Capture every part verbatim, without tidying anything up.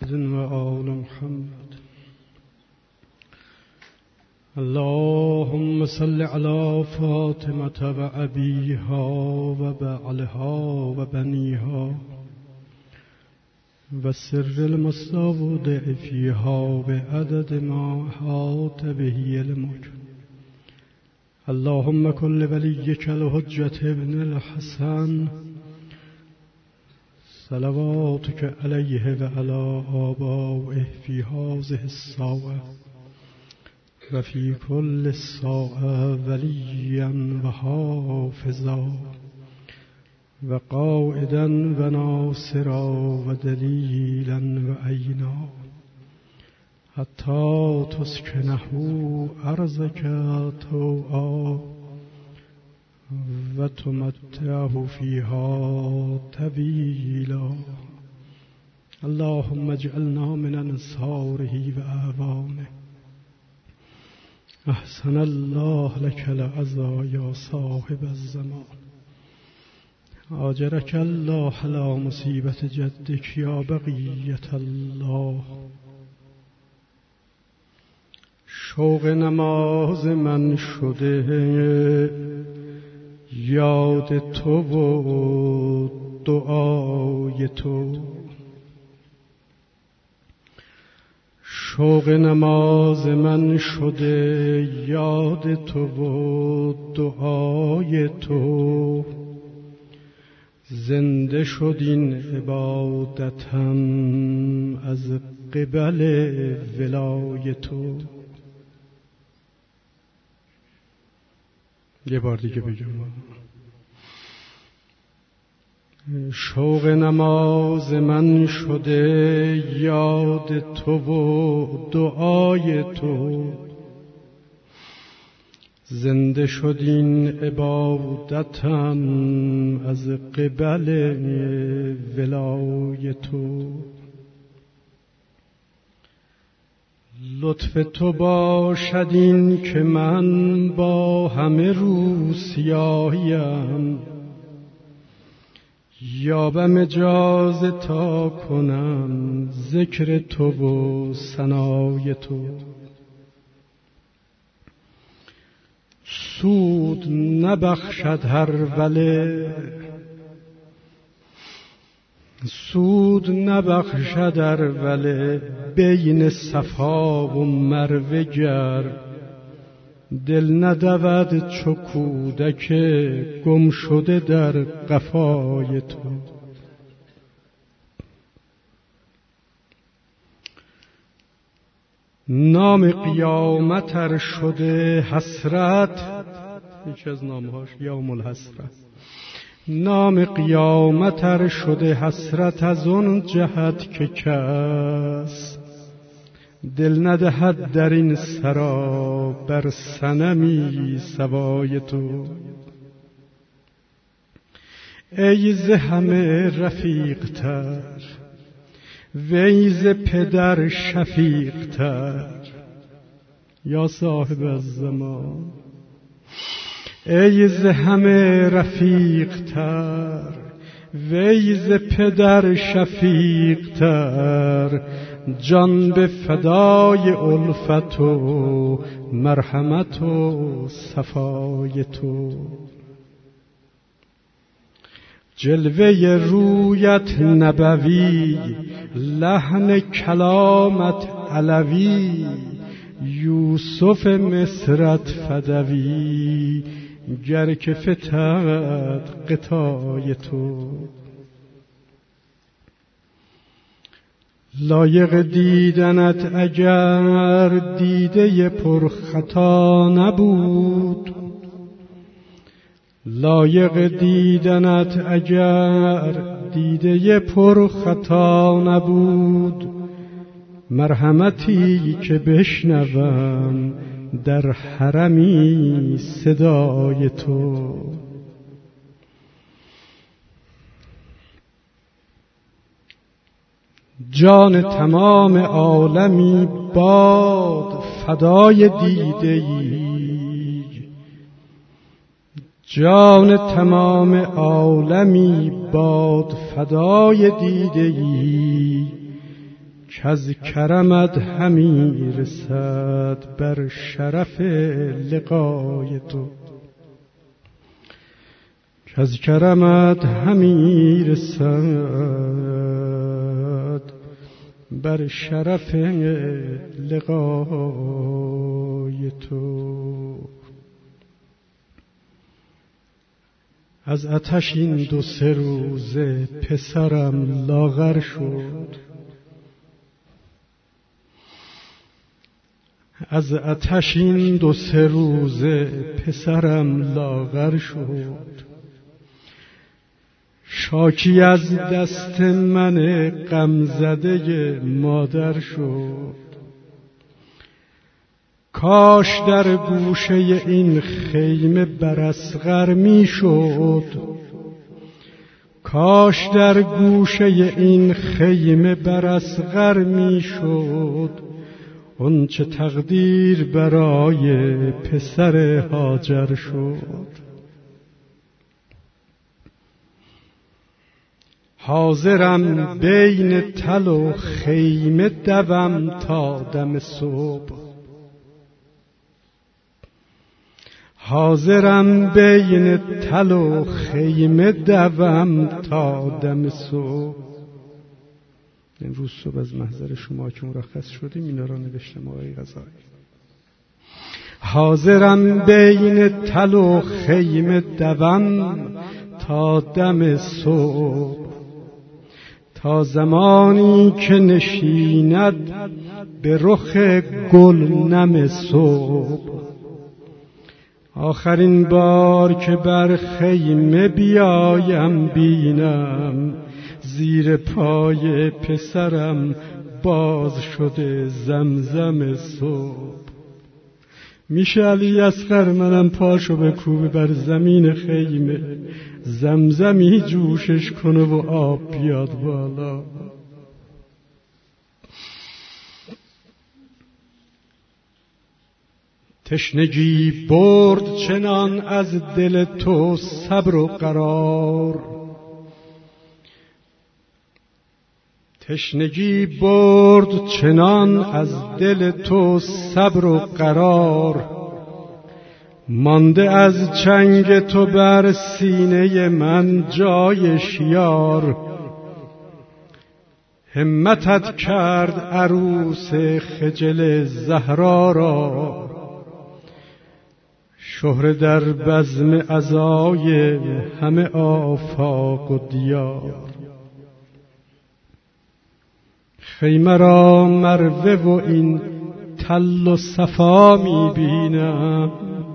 وآل محمد. اللهم صل على فاطمة وأبيها وبعلها وبنيها والسر المستودع فيها بعدد ما أحاط به علمك. اللهم كن لوليك الحجة ابن الحسن صلواتك عليه وعلى آبائه في هذه الساعة وفي كل ساعة وليا وحافظا وقائدا وناصرا ودليلا وعينا حتى تسكنه أرضك طوعا وتمتعه فيها طويلا. اللهم اجعلنا من أنصاره وأعوانه. أحسن الله لك العزا يا صاحب الزمان. آجرك الله على مصيبة جدك يا بقية الله. شوق نماز من شده یاد تو و دعای تو. شوق نماز من شده یاد تو و دعای تو. زنده شد این عبادتم از قبل ولای تو. یه بار دیگه بگم. شوق نماز من شده یاد تو و دعای تو. زنده شد این عبادتم از قبل ولای تو. لطف تو باشد این که من با همه رو سیاهیم یا به مجاز تا کنم ذکر تو و ثنای تو. سود نبخشد هر وله سود نبخشد هر وله بین صفا و مروه گر. دل ندود چو کودک گم شده در قفای تو. نام قیامتر شده حسرت. یکی از نامهاش یوم الحسرت. نام قیامتر شده حسرت از اون جهت که کس دل ندهد در این سرا بر صنمی سوای تو. ای ز همه رفیق تر وی ز پدر شفیق تر یا صاحب الزمان. ای ز همه رفیق تر وی ز پدر شفیق تر. جان به فدای الفت و مرحمت و صفای تو. جلوه رویت نبوی لحن کلامت علوی. یوسف مصرت فدوی گر که فتد غطای تو. لایق دیدنت اگر دیده پرخطا نبود. لایق دیدنت اگر دیده پرخطا نبود. مرحمتی که بشنوم در حرمی صدای تو. جان تمام عالمی باد فدای دیده ای. جان تمام عالمی باد فدای دیده ای که از کرمت همی رسد بر شرف لقای تو، که از کرمت همی رسد بر شرف لقای تو. از آتش این دو سه روزه پسرم لاغر شد، از آتش این دو سه روزه پسرم لاغر شد. شاکی از دست من غمزده مادر شد. کاش در گوشه این خیمه بر اصغر می شد، کاش در گوشه این خیمه بر اصغر می شد. اون چه تقدیر برای پسر هاجر شد. حاضرم بین تل و خیمه دوم تا دم صبح، حاضرم بین تل و خیمه دوم تا دم صبح. امروز صبح از محضر شما که مرخص شدیم اینا را نوشتم آقای غزالی. حاضرم بین تل و خیمه دوم تا دم صبح، تا زمانی که نشیند به رخ گل نم صبح. آخرین بار که بر خیمه بیایم بینم، زیر پای پسرم باز شده زمزم صبح. میشه علی اصغر منم پاشو بکوبه بر زمین خیمه، زمزمی جوشش کنه و آب بیاد بالا. تشنگی برد چنان از دل تو صبر و قرار، تشنگی برد چنان از دل تو صبر و قرار. مانده از چنگ تو بر سینه من جای شیار. همتت کرد عروس خجل زهرا را، شهره در بزم عزای همه آفاق و دیار. خیمه را مروه و این تل و صفا می بینم،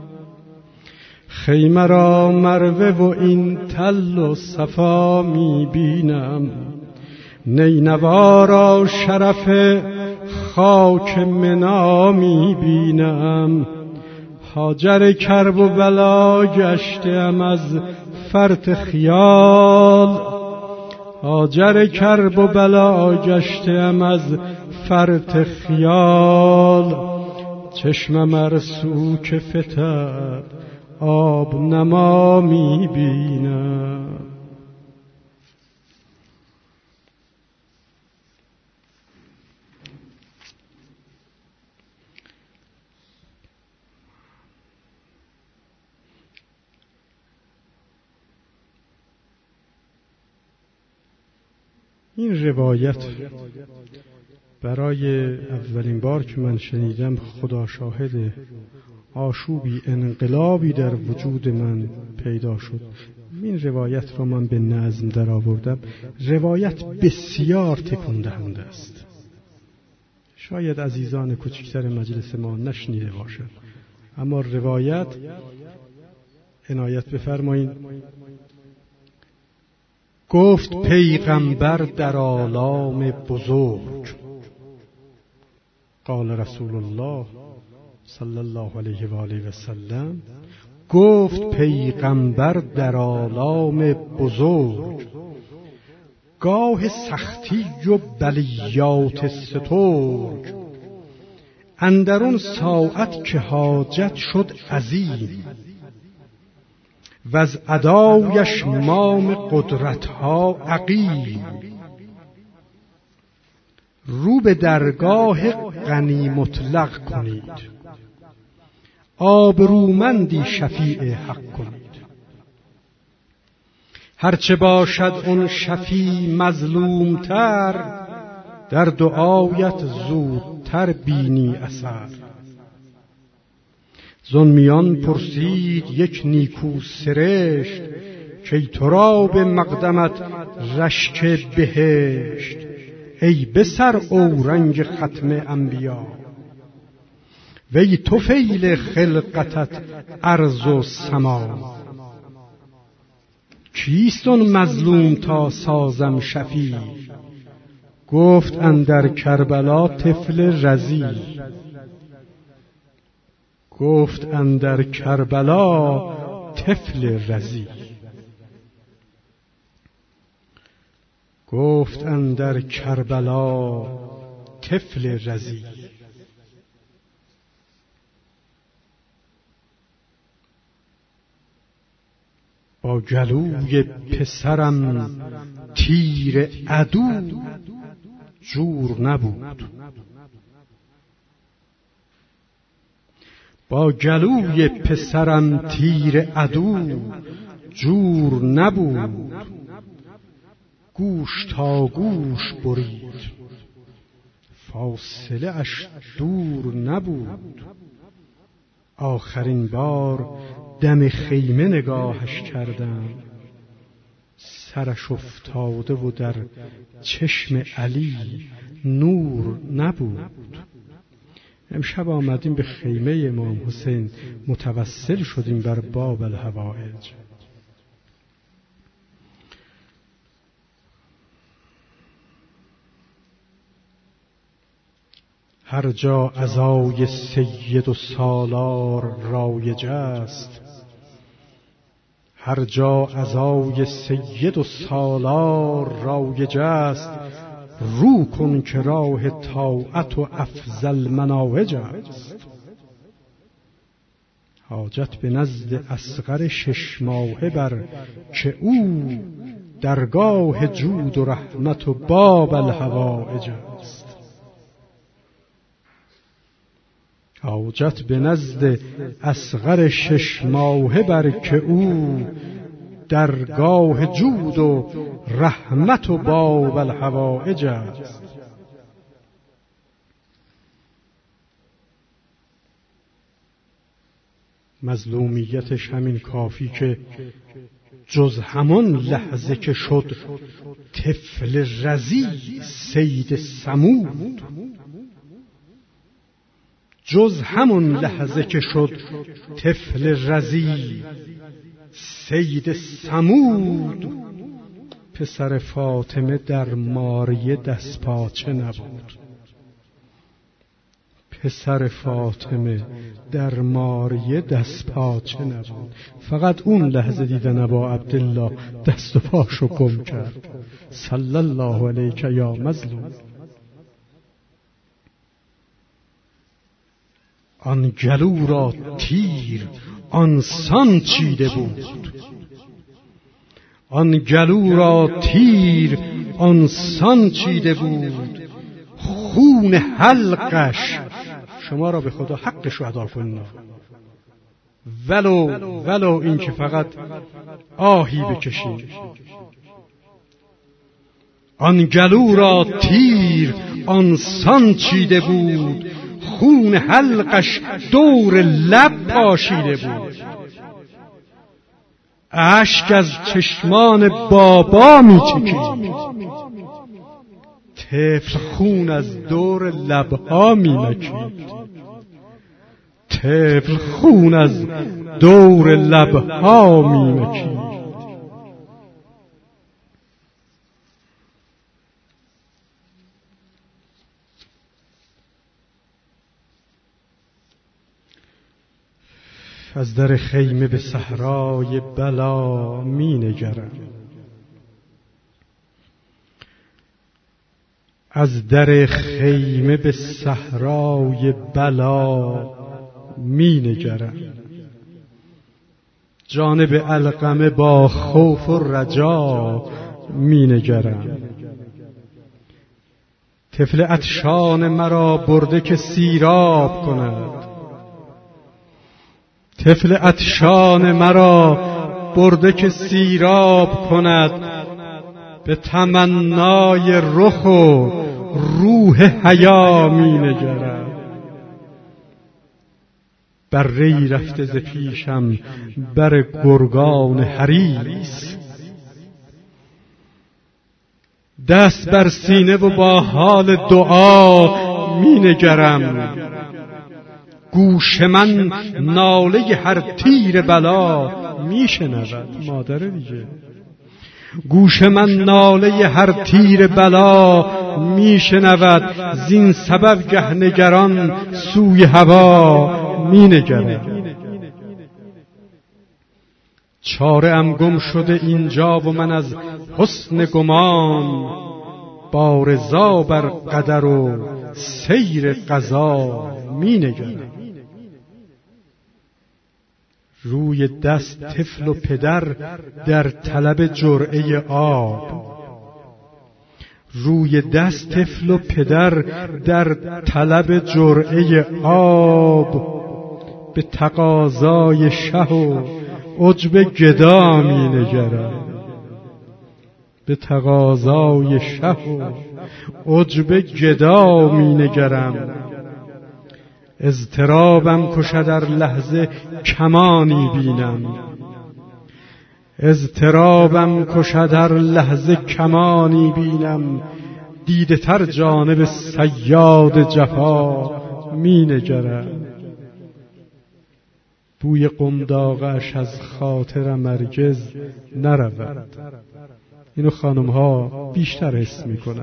خیمه را مروه و این تل و صفا می بینم. نینوا را شرف خاک منا می بینم. هاجر کرب و بلا گشتم از فرط خیال، هاجر کرب و بلا گشتم از فرط خیال. چشمم ارسو که فتد آب نما می بینم. این روایت برای اولین بار که من شنیدم خدا شاهد آشوبی انقلابی در وجود من پیدا شد. این روایت را من به نظم در آوردم. روایت بسیار تکان دهنده است. شاید عزیزان کوچکتر مجلس ما نشنیده باشند، اما روایت عنایت بفرمایید. گفت پیغمبر در آلام بزرگ، قال رسول الله صلی الله علیه و آله و سلم، گفت پیغمبر در آلام بزرگ، گاه سختی و بلیات سترگ، اندرون ساعت که حاجت شد عظیم، و از ادایش مام قدرتها عقیم. رو به درگاه غنی مطلق کنید، آبرومندی شفیع حق کنید. هرچه باشد اون شفیع مظلومتر، در دعایت زودتر بینی اثر. زن میان پرسید یک نیکو سرشت، که تو را به مقدمت رشک بهشت. ای بسر اورنگ ختم انبیا، وی طفیل خلقتت ارض و سما. کیست اون مظلوم تا سازم شفیع؟ گفت اندر کربلا طفل رضیع. گفت اندر کربلا طفل رضیع. گفت اندر کربلا طفل رضیع. با گلوی پسرم تیر عدو جور نبود. با گلوی پسرم تیر عدو جور نبود. گوش تا گوش برید، فاصله اش دور نبود. آخرین بار دم خیمه نگاهش کردم، سرش افتاده و در چشم علی نور نبود. امشب آمدیم به خیمه امام حسین، متوسل شدیم بر باب الحوائج. هر جا عزای سید و سالار رایج است، هر جا عزای سید و سالار رایج است، رو کن که راه طاعت و افضل مناهج است. حاجت به نزد اصغر شش ماهه بر، که او درگاه جود و رحمت و باب الحوائج است. حاجت به نزد اصغر شش ماهه بر، که او درگاه جود و رحمت و باب الحوائج است. مظلومیتش همین کافی که جز همان لحظه که شد طفل رضیع صید سمود، جز همون لحظه که شد طفل رضیع صید سمود، پسر فاطمه در ماریه دست پاچه نبود. پسر فاطمه در ماریه دست پاچه نبود. فقط اون لحظه دیدن ابا عبدالله دست و پاشو گم کرد. صلی الله علیک یا مظلوم. آن گلو را تیر آنسان چیده بود، آن گلو را تیر آنسان چیده بود، خون حلقش، شما را به خدا حقش رو ادا کنید، ولو ولو این که فقط آهی بکشید. آن گلو را تیر آنسان چیده بود، خون حلقش دور لب پاشیده بود. اشک از چشمان بابا می چکید، طفل خون از دور لبها می مکید. طفل خون از دور لبها می مکید. از در خیمه به صحرای بلا می نگرم، از در خیمه به صحرای بلا می نگرم. جانب علقمه با خوف و رجا می نگرم. طفل عطشان مرا برده که سیراب کند، طفل عطشان مرا برده که سیراب کند، به تمنای رخ و روح حیا می نگرد. بر ری رفته ز پیشم بر گرگان حریص، دست بر سینه و با حال دعا می نگرم. گوش من ناله هر تیر بلا می شنود. مادره دیگه. گوش من ناله هر تیر بلا می شنود، زین سبب گه نگران سوی هوا می نگرد. چاره ام گم شده اینجا و من از حسن گمان، با رضا بر قدر و سیر قضا می نگرم. روی دست طفل و پدر در طلب جرعه آب، روی دست طفل و پدر در طلب جرعه آب، به تقاضای شه و عجب گدا می نگرم. به تقاضای شه و عجب گدا می نگرم. اضطرابم کشد در لحظه کمانی بینم، اضطرابم کشد در لحظه کمانی بینم. دیده تر جانب صیاد جفا می نگرم. بوی قنداقش از خاطرم هرگز نرود. اینو خانم ها بیشتر حس می کنن.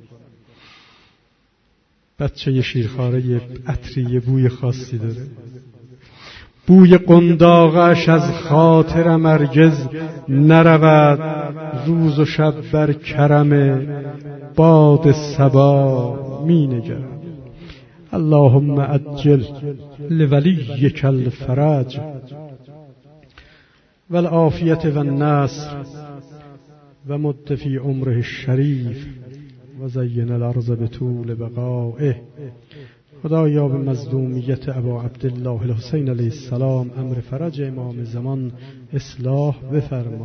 بچه ی شیرخواره ی عطری بوی خاصی داره. بوی قنداقش از خاطرم هرگز نرود. روز و شب بر کرم باد صبا می نگرم. اللهم عجل لولیک الفرج والعافیت والنصر و مد فی عمره الشریف و زین الارض بطول بقائه. خدایا به مظلومیت ابا عبدالله الحسین علیه السلام امر فرج امام زمان اصلاح بفرما.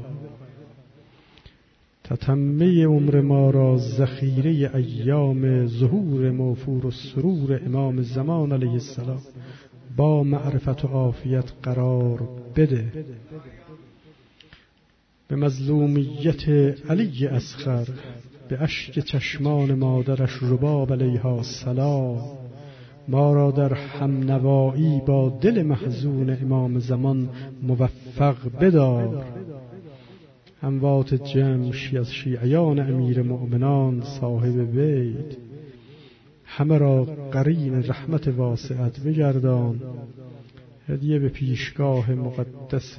تتمه عمر ما را ذخیره ایام ظهور موفور و سرور امام زمان علیه السلام با معرفت و عافیت قرار بده. به مظلومیت علی اصغر، به اشک چشمان مادرش رباب علیها السلام، ما را در همنوایی با دل محزون امام زمان موفق بدار. اموات جمع از شیعیان امیر مؤمنان صاحب بیت همه را قرین رحمت واسعت بگردان. هدیه به پیشگاه مقدس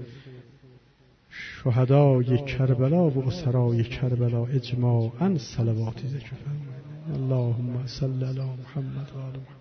شهدای کربلا و اسرای کربلا اجماعاً صلواتی ذکر فرمایید. اللهم صل علی محمد و آل محمد.